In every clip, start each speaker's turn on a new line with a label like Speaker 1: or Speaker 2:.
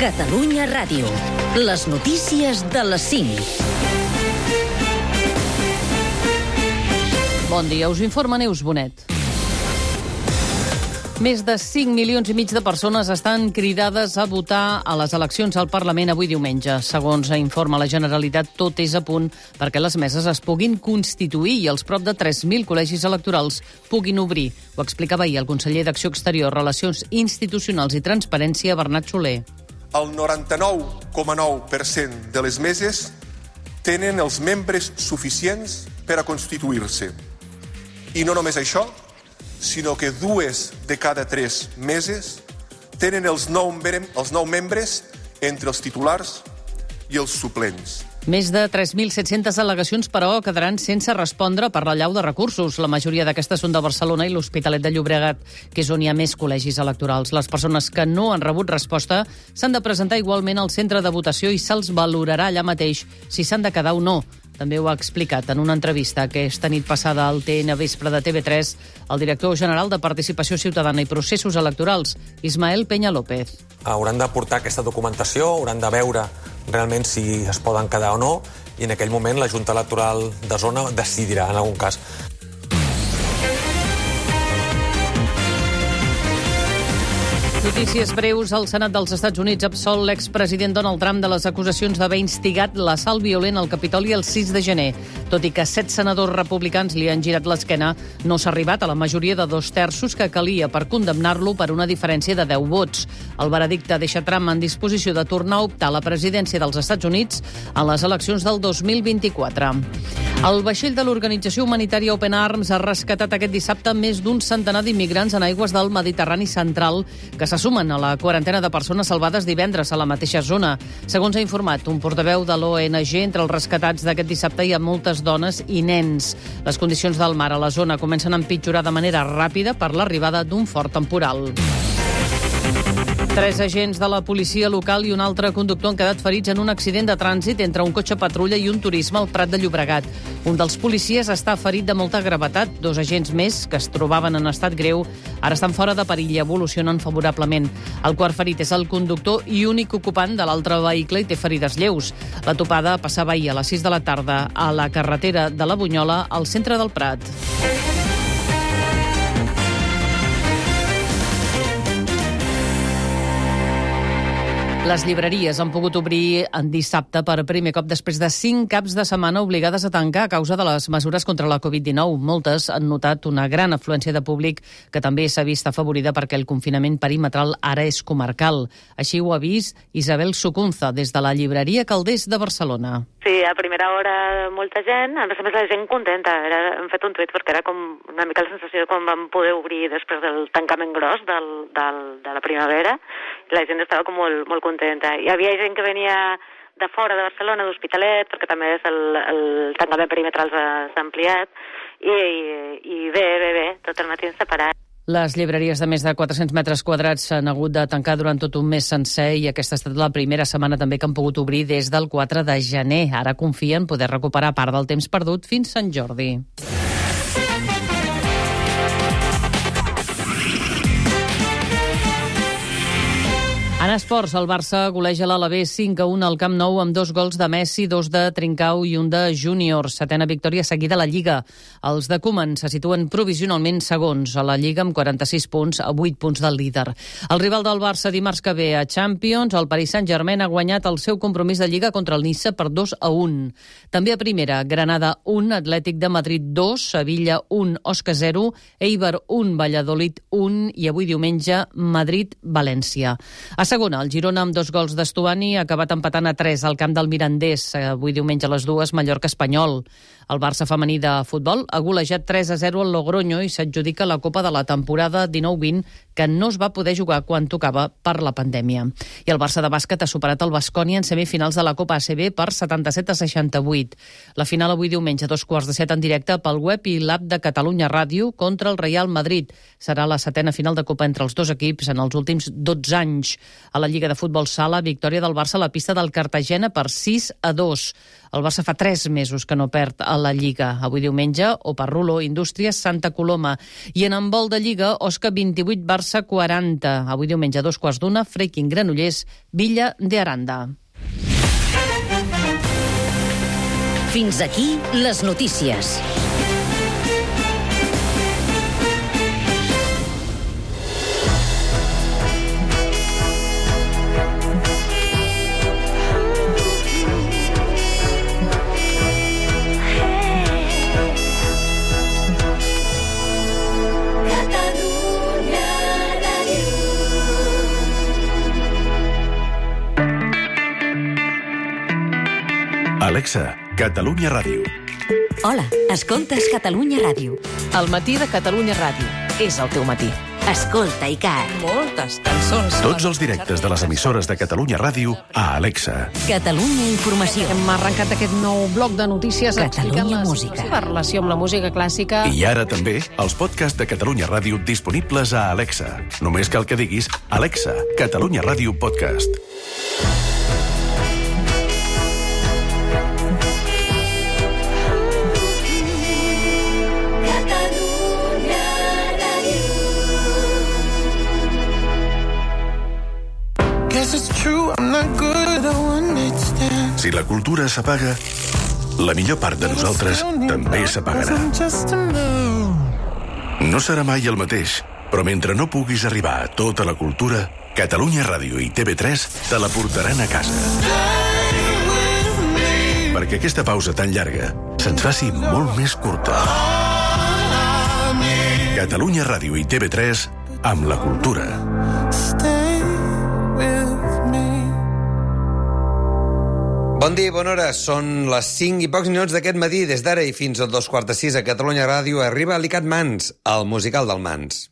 Speaker 1: Catalunya Ràdio. Les notícies de les 5.
Speaker 2: Bon dia, us informa Neus Bonet. Més de 5 milions i mig de persones estan cridades a votar a les eleccions al Parlament avui diumenge. Segons informa la Generalitat, tot és a punt perquè les meses es puguin constituir i els prop de 3.000 col·legis electorals puguin obrir. Ho explicava ahir el conseller d'Acció Exterior, Relacions Institucionals i Transparència, Bernat Soler.
Speaker 3: El 99,9% de les meses tenen els membres suficients per a constituir-se. I no només això, sinó que 2 de cada 3 meses tenen els 9 membres entre els titulars i els suplents.
Speaker 2: Més de 3.700 al·legacions, però, quedaran sense respondre per l'allau de recursos. La majoria d'aquestes són de Barcelona i l'Hospitalet de Llobregat, que és on hi ha més col·legis electorals. Les persones que no han rebut resposta s'han de presentar igualment al centre de votació i se'ls valorarà allà mateix si s'han de quedar o no. També ho ha explicat en una entrevista aquesta nit passada al TN Vespre de TV3 el director general de Participació Ciutadana i Processos Electorals, Ismael Peña López.
Speaker 4: Hauran de portar aquesta documentació, hauran de veure realment si es poden quedar o no, i en aquell moment la Junta Electoral de Zona decidirà en algun cas.
Speaker 2: Notícies breus. El Senat dels Estats Units absol l'expresident Donald Trump de les acusacions d'haver instigat l'assalt violent al Capitoli el 6 de gener. Tot i que 7 senadors republicans li han girat l'esquena, no s'ha arribat a la majoria de 2/3 que calia per condemnar-lo per una diferència de 10 vots. El veredicte deixa Trump en disposició de tornar a optar a la presidència dels Estats Units a les eleccions del 2024. El vaixell de l'organització humanitària Open Arms ha rescatat aquest dissabte més d'un centenar d'immigrants en aigües del Mediterrani central que se sumen a la quarantena de persones salvades divendres a la mateixa zona. Segons ha informat un portaveu de l'ONG, entre els rescatats d'aquest dissabte hi ha moltes dones i nens. Les condicions del mar a la zona comencen a empitjorar de manera ràpida per l'arribada d'un fort temporal. 3 agents de la policia local i un altre conductor han quedat ferits en un accident de trànsit entre un cotxe patrulla i un turisme al Prat de Llobregat. Un dels policies està ferit de molta gravetat. 2 agents més, que es trobaven en estat greu, ara estan fora de perill i evolucionen favorablement. El quart ferit és el conductor i únic ocupant de l'altre vehicle i té ferides lleus. La topada passava ahir a les 6 de la tarda a la carretera de la Bunyola, al centre del Prat. Les llibreries han pogut obrir en dissabte per primer cop després de 5 caps de setmana obligades a tancar a causa de les mesures contra la Covid-19. Moltes han notat una gran afluència de públic que també s'ha vist afavorida perquè el confinament perimetral ara és comarcal. Així ho ha vist Isabel Sucunza, des de la llibreria Calders de Barcelona.
Speaker 5: Sí, a primera hora molta gent, a més la gent contenta. Hem fet un tuit perquè era com una mica la sensació de quan vam poder obrir després del tancament gros de la primavera. La gent estava com molt contenta. Hi havia gent que venia de fora de Barcelona, d'Hospitalet, perquè també el tancament perimetral s'ha ampliat, i bé, tot el matí separat.
Speaker 2: Les llibreries de més de 400 metres quadrats s'han hagut de tancar durant tot un mes sencer i aquesta ha estat la primera setmana també que han pogut obrir des del 4 de gener. Ara confien poder recuperar part del temps perdut fins Sant Jordi. En esports, el Barça goleja l'Alavés 5-1 al Camp Nou amb 2 gols de Messi, 2 de Trincao i 1 de Júnior. 7a victòria seguida a la Lliga. Els de Koeman se situen provisionalment segons a la Lliga amb 46 punts a 8 punts del líder. El rival del Barça dimarts que ve a Champions, el Paris Saint-Germain, ha guanyat el seu compromís de Lliga contra el Niça per 2-1. També a primera, Granada 1, Atlètic de Madrid 2, Sevilla 1, Osca 0, Eibar 1, Valladolid 1 i avui diumenge Madrid-València. A segona, el Girona amb 2 gols d'Estuani ha acabat empatant a 3 al camp del Mirandés. Avui diumenge a les 2, Mallorca-Espanyol. El Barça femení de futbol ha golejat 3-0 al Logroño i s'adjudica la Copa de la temporada 19-20 que no es va poder jugar quan tocava per la pandèmia. I el Barça de bàsquet ha superat el Baskonia en semifinals de la Copa ACB per 77-68. La final avui diumenge a 2:15 en directe pel web i l'app de Catalunya Ràdio contra el Real Madrid. Serà la 7a final de Copa entre els dos equips en els últims 12 anys. A la Lliga de Futbol Sala, victòria del Barça a la pista del Cartagena per 6-2. El Barça fa 3 mesos que no perd a la Lliga. Avui diumenge, Oparrulo, Indústries, Santa Coloma. I en handbol de Lliga, Osca 28, Barça 40. Avui diumenge, 2:15, Freiking Granollers, Villa de Aranda.
Speaker 1: Fins aquí les notícies.
Speaker 6: Alexa, Catalunya Ràdio.
Speaker 1: Hola, escoltes Catalunya Ràdio.
Speaker 7: El matí de Catalunya Ràdio. És el teu matí.
Speaker 1: Escolta, Icar.
Speaker 7: Moltes cançons.
Speaker 6: Tots els directes de les emissores de Catalunya Ràdio a Alexa.
Speaker 1: Catalunya Informació.
Speaker 7: Hem arrencat aquest nou bloc de notícies
Speaker 1: Catalunya Música.
Speaker 7: La relació amb la música clàssica.
Speaker 6: I ara també els podcasts de Catalunya Ràdio disponibles a Alexa. Només cal que diguis Alexa, Catalunya Ràdio Podcast. Si la cultura s'apaga, la millor part de nosaltres també s'apagarà. No serà mai el mateix, però mentre no puguis arribar a tota la cultura, Catalunya Ràdio i TV3 te la portaran a casa. Perquè aquesta pausa tan llarga se'ns faci molt més curta. Catalunya Ràdio i TV3 amb la cultura.
Speaker 8: Bon dia i bona hora. Són les 5 i pocs minuts d'aquest matí. Des d'ara i fins a 5:45 a Catalunya Ràdio arriba l'ICAT Mans, el musical del Mans.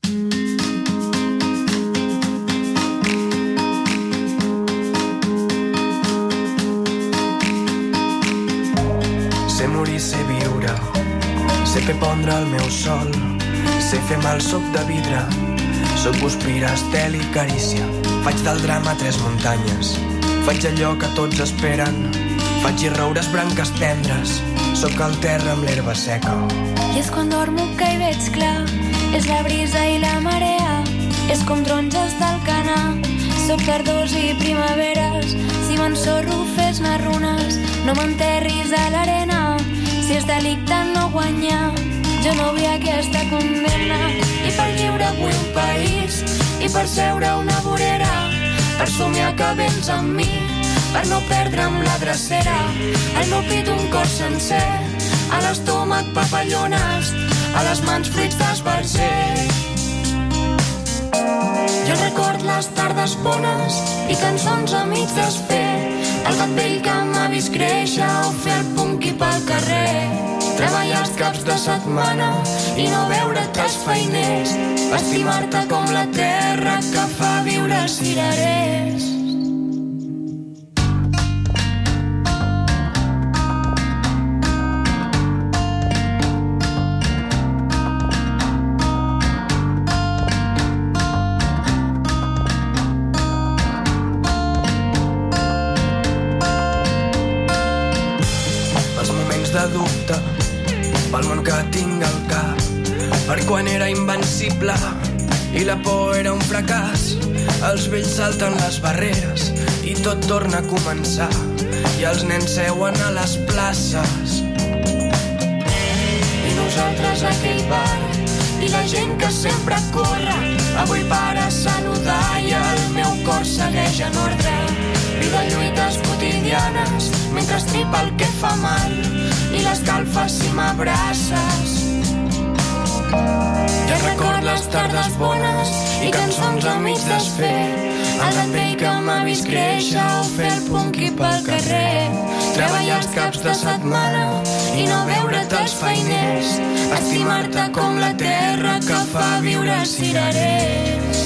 Speaker 9: Sé morir, sé viure, sé fer pondre el meu sol, sé fer mal soc de vidre, soc guspira, estel i carícia, faig del drama 3 muntanyes, faig allò que tots esperen, faig i roures branques tendres, sóc el terra amb l'herba seca.
Speaker 10: I és quan dormo que hi veig clar, és la brisa i la marea, és com taronges del Canà, sóc tardors i primaveres, si m'ensorro fes-ne runes, no m'enterris a l'arena, si és delicte no guanyar, jo no vull aquesta condemna, i per lliure vull un país, i per seure una vorera, per somiar que vens amb mi, per no perdre'm la drecera, al meu pit un cor sencer, a l'estómac papallones, a les mans fruits d'esbarzer. Jo record les tardes bones i cançons a mig desfer, el gat vell que m'ha vist créixer o fer el punqui pel carrer, treballar els caps de setmana i no veure tres feiners, estimar-te com la terra que fa viure cirerers.
Speaker 9: De dubte pel món que tinc al cap, per quan era invencible i la por era un fracàs, els vells salten les barreres i tot torna a començar, i els nens seuen a les places i nosaltres a aquell bar, i la gent que sempre corre avui para a saludar, i el meu cor segueix en ordre, vida lluites quotidianes mentre estripa el que fa mal i l'escalfa si m'abraces. Jo record les tardes bones i cançons a mig desfer, el gat vell que m'ha vist créixer o fer el punqui pel carrer, treballar els caps de setmana i no veure't els feiners, estimar-te com la terra que fa viure cirerers.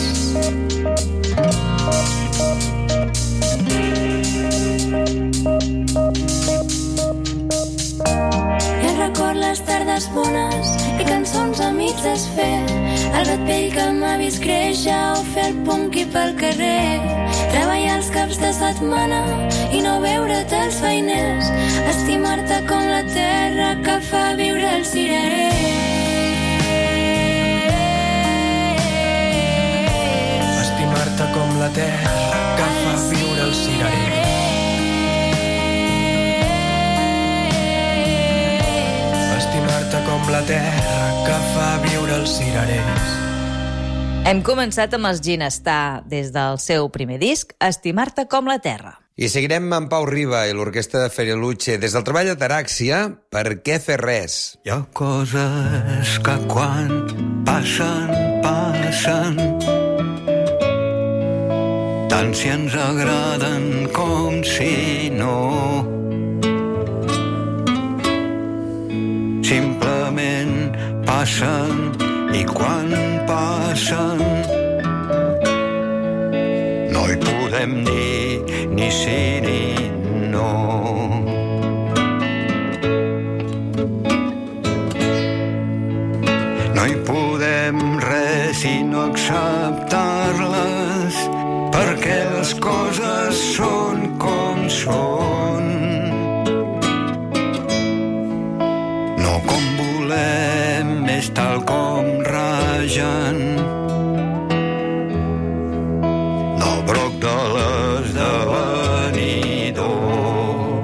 Speaker 9: Record les tardes bones i cançons a mig desfer, el gat vell que m'ha vist créixer o fer el punqui pel carrer, treballar els caps
Speaker 10: caps de setmana i no veure't els feiners, estimar-te com la terra que fa viure el cirerer.
Speaker 9: Estimar-te com la terra que fa viure el cirerer. Estimar-te com la terra que fa viure els cirerers.
Speaker 11: Hem començat amb els Ginestar des del seu primer disc, Estimar-te com la terra.
Speaker 8: I seguirem amb Pau Riba i l'orquestra de Ferialuce des del treball de Taràxia, Per què fer res?
Speaker 12: Hi ha coses que quan passen, passen, tant si ens agraden com si no. Simplement passen i quan passen no hi podem dir ni sí ni no. No hi podem res sinó acceptar-les perquè les coses són com són. No com volem, és tal com ragen. No broc de l'esdevenidor.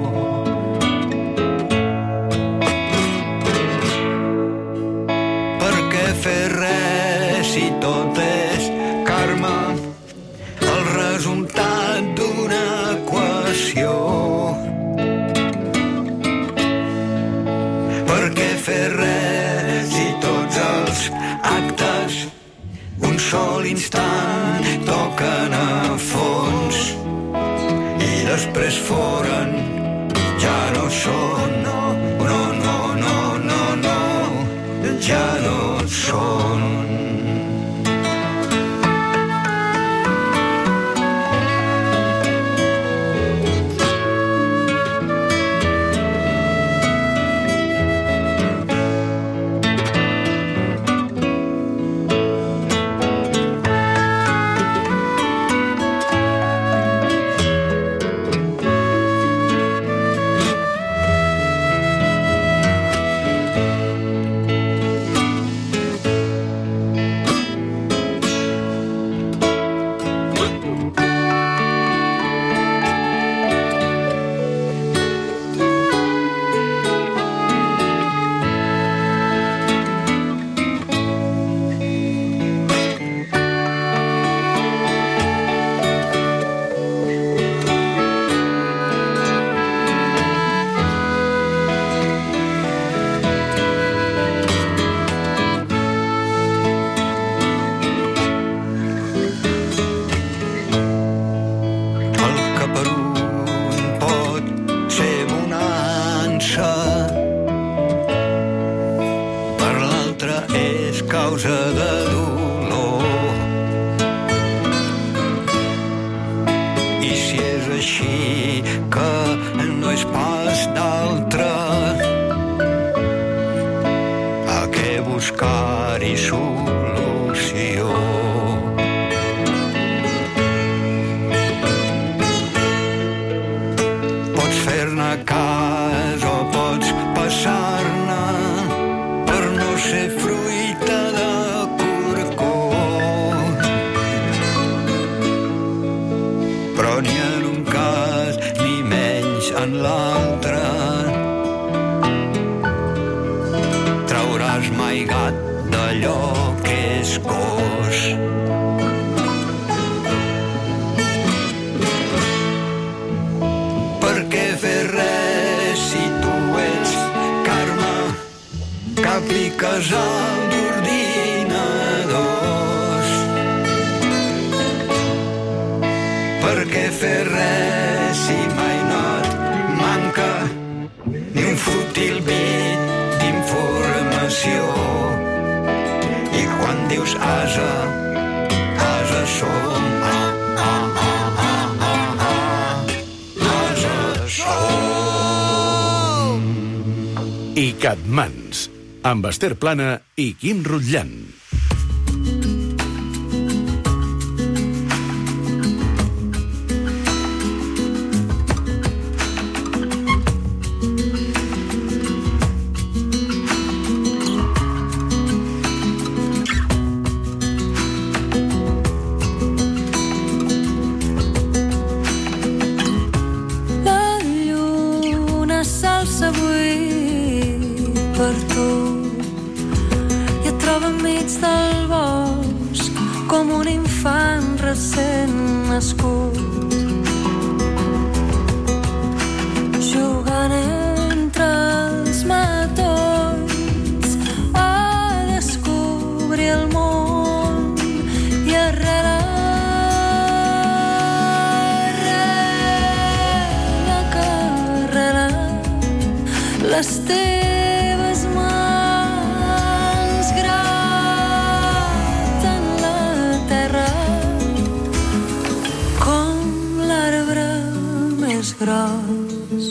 Speaker 12: Per què fer res si tot és karma, el resultat d'una equació? Per què fer res si tots els actes un sol instant toquen a fons i després foren ja no són, no, no, no, no, no, no, ja no són. Buscar-hi solució. Pots fer-ne cas o pots passar-ne per no ser fruita de corcó. Però ni en un cas ni menys en l'altre trauràs mai gat d'allò que és gos. Per què fer res si tu ets karma que apliques al d'ordinadors? Per què fer res si mai no et manca ni un fútil bit d'informació? I quan dius asa, asa som, asa som.
Speaker 6: I Catmans, amb Esther Plana i Quim Rutllant.
Speaker 13: com un infant recent nascut, jugant entre els matolls a descobrir el món i arrela que arrela les teves mans graten la terra com l'arbre més gros.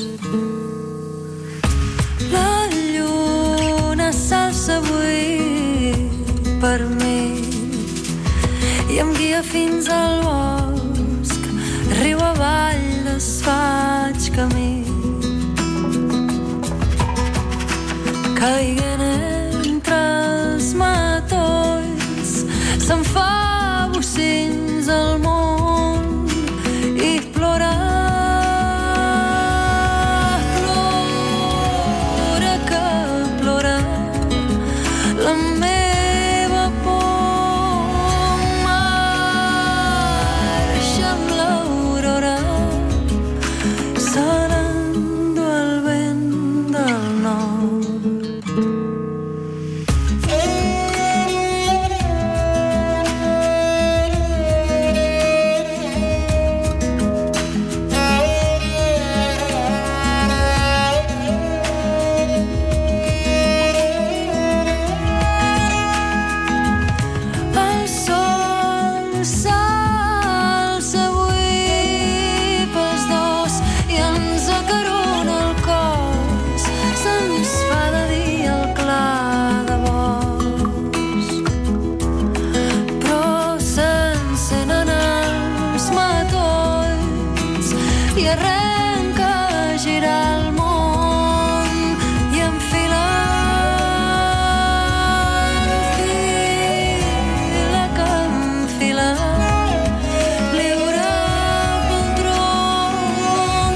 Speaker 13: La lluna s'alça avui per mi i em guia fins al bosc, riu avall desfaig camí, caiguen entre els matolls, se'n fa bocins al món i plora, plora que plora la meva por, marxa amb l'aurora, se n'endú el vent del nord. El sol s'alça avui pels dos i ens acarona el cos, se'ns fa de dia el clar de bosc, però s'encenen els matolls i arrenca a girar el món i enfila que enfila, lliure pel tronc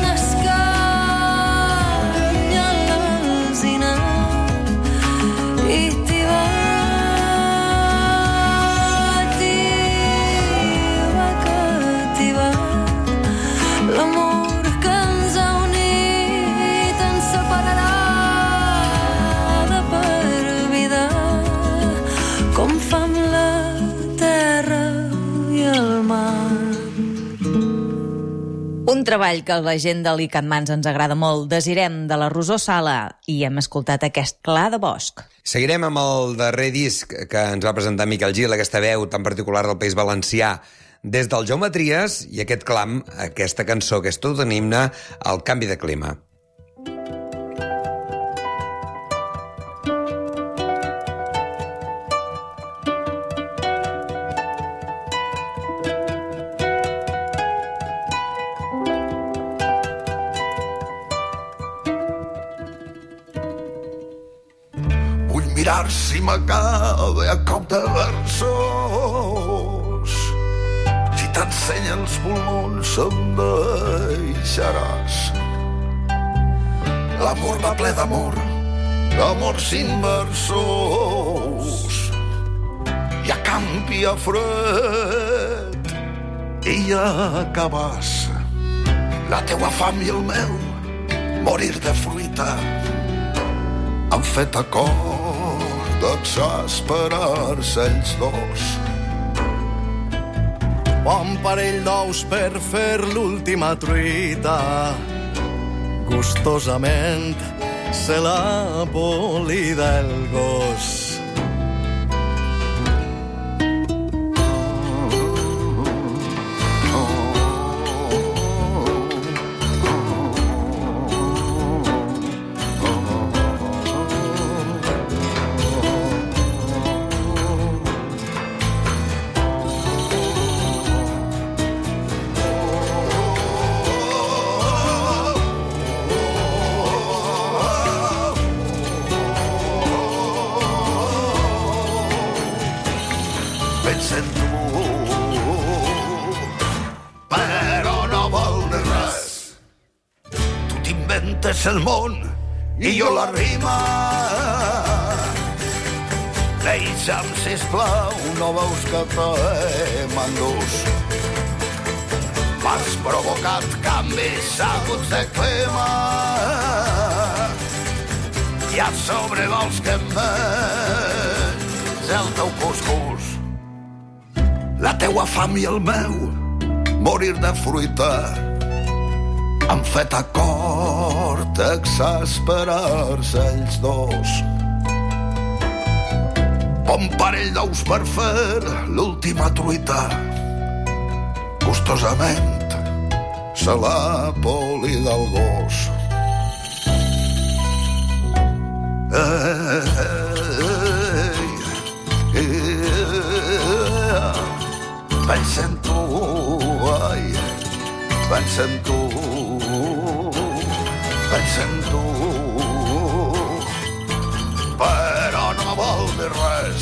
Speaker 13: escanya l'alzina i tiba que tiba l'amor que ens ha unit ens separarà de per vida com fa amb la terra i el mar.
Speaker 11: Un treball que a la gent de l'Icatmans ens agrada molt. Desirem, de la Rosó Sala, i hem escoltat aquest Clar de Bosc.
Speaker 8: Seguirem amb el darrer disc que ens va presentar Miquel Gil, aquesta veu tan particular del País Valencià, des del Jaume Trias, i aquest clam, aquesta cançó que és tot un himne al canvi de clima.
Speaker 12: Vull mirar si m'acabe a cop de versos. Si t'ensenya els pulmons em deixaràs. L'amor va ple d'amor, d'amor sin versos. I a canvi a fred i a cabàs. La teua fam i el meu morir de fruita han fet acord d'exasperar-se ells dos.
Speaker 14: Bon parell d'ous per fer l'última truita. Gustosament se l'ha polida el gos.
Speaker 12: Pensa en tu, però no vol res. Tu t'inventes el món i jo la rima.
Speaker 14: Deixa'm, sisplau, no veus que t'hem endús. M'has provocat canvis aguts de clima i a sobre vols que em menys el teu cuscús. La teua fam i el meu morir de fruita han fet acord exasperar-se ells dos. Un parell d'ous per fer l'última truita. Gustosament se la poli del gos. Pensa en tu, ai, pensa en tu, pensa en tu, però no vol dir res.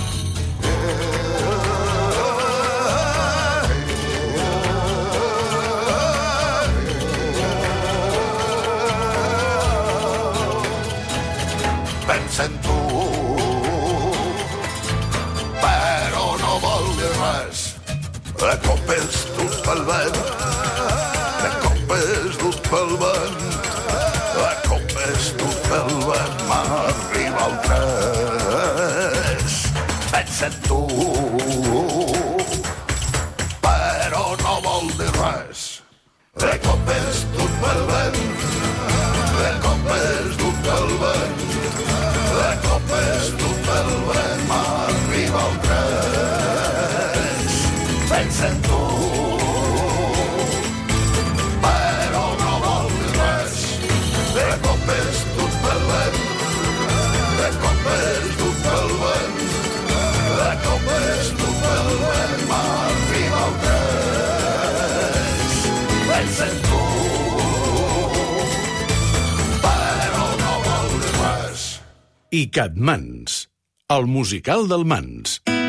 Speaker 14: Pensa en tu, però no vol dir res. De cop és dut pel vent, de cop és dut pel vent, de cop és dut pel vent, m'arriba el tres. Pensa en tu, però no vol dir res. De cop és dut pel vent, de cop és dut pel vent, de cop és dut pel vent, m'arriba el tres. Pensa en tu, però no vol dir res. De cop és dut pel vent, de cop és dut pel vent, de cop és dut pel vent, m'arriba el tres. Pensa en tu, però no vol dir res.
Speaker 6: ICAT Mans, el musical del Mans.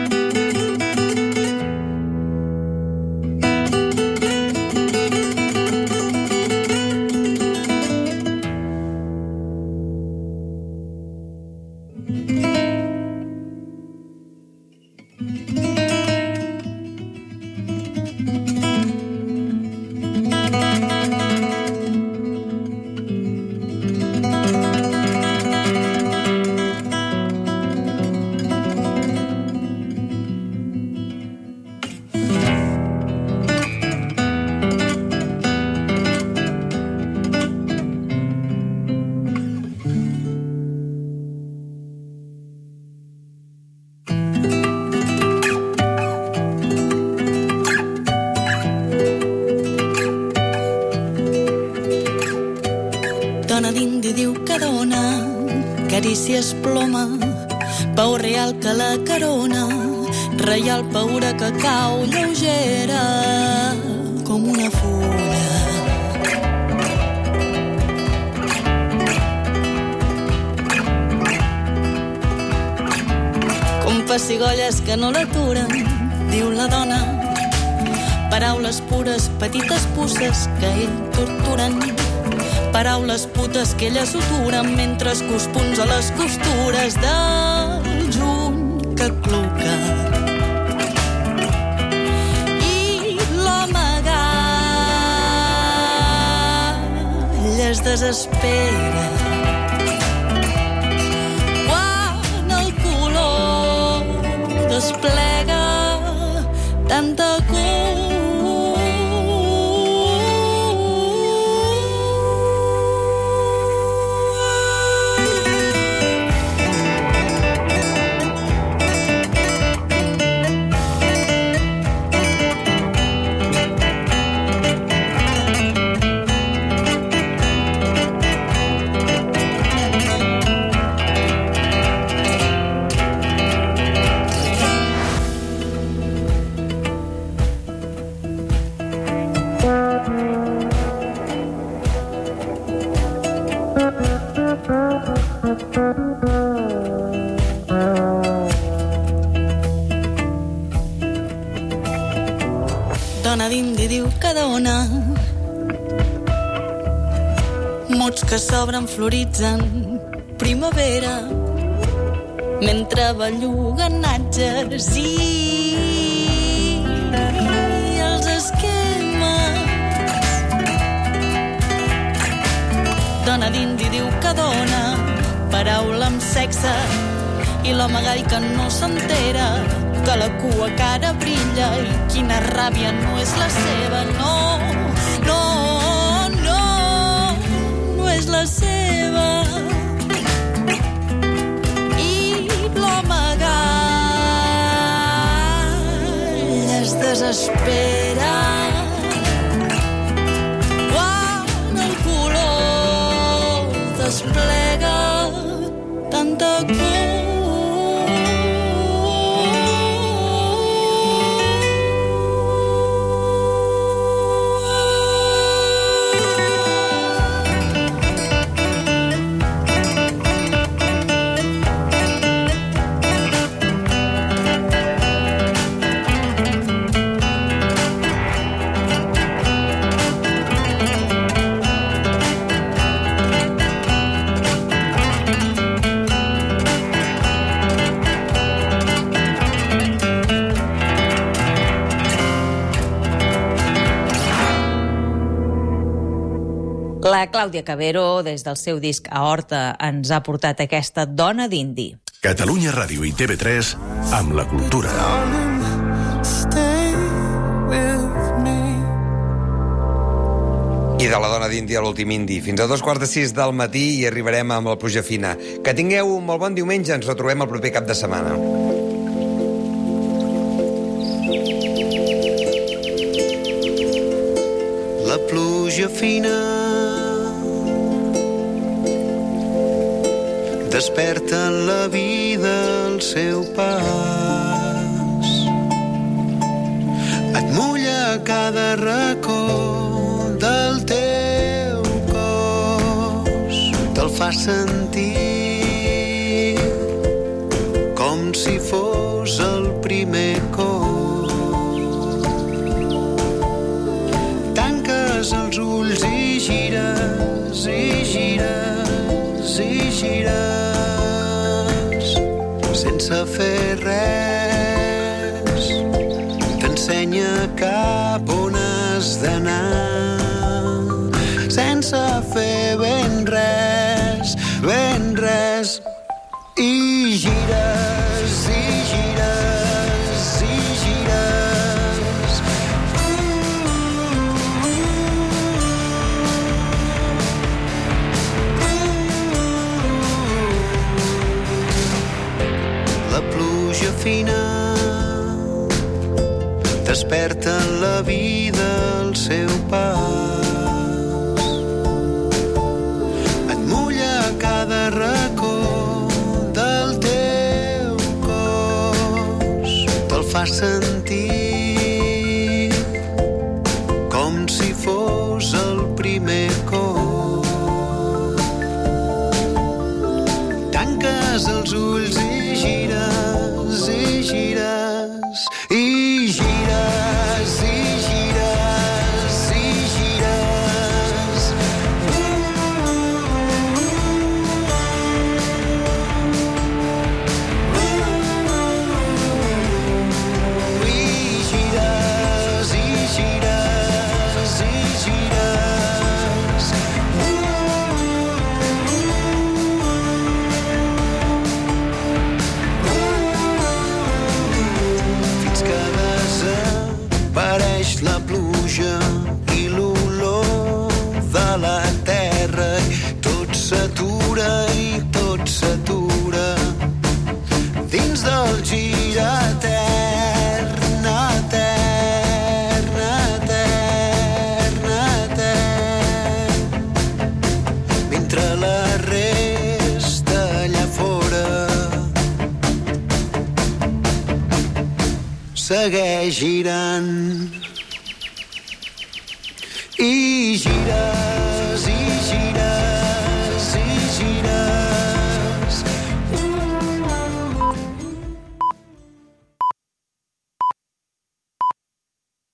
Speaker 15: Dona d'indi diu que dona, carícies ploma, pau real que la carona, reial paura que cau lleugera com una fulla. Com pessigolles que no l'aturen, diu la dona, paraules pures, petites puces que ell torturen, paraules putes que ella sutura mentre es cuspuns a les costures del juny que cluca. I l'home gall es desespera quan el color desplega tanta dona d'indi diu que dona, mots que s'obren floritzen primavera, mentre belluguen atges i els esquemes. Dona d'indi diu que dona, paraula amb sexe, i l'home gai que no s'entera, que la cua cara brilla i quina ràbia no és la seva. No, no, no, no és la seva. I l'home gai es desespera quan el color desplega tanta cua.
Speaker 11: La Clàudia Cabero, des del seu disc Aorta, ens ha portat aquesta Dona d'indi.
Speaker 6: Catalunya Ràdio i TV3 amb la cultura.
Speaker 8: I de la Dona d'indi a l'últim indi. Fins a 5:15 del matí i arribarem amb la pluja fina. Que tingueu un molt bon diumenge. Ens retrobem el proper cap de setmana.
Speaker 12: La pluja fina desperta en la vida al seu pas, et mulla cada racó del teu cos, te'l fa sentir com si fos el primer cop. Tanques els ulls i gires, i gires, i gires, sense fer res, t'ensenya cap on has d'anar, sense fer ben res, i gires, i gires, i gires. La pluja fina desperta en la vida al seu pas, et mulla cada racó del teu cos, te'l fa sentir com si fos el primer cop. Tanques els ulls i gires, i gires, i gires, i gires, i gires. I gires, i gires, i gires. Fins que desapareix la pluja i l'olor de la terra, i tot s'atura, dins del gir etern, etern, etern, etern, mentre la resta allà fora segueix girant. I gires, i gires.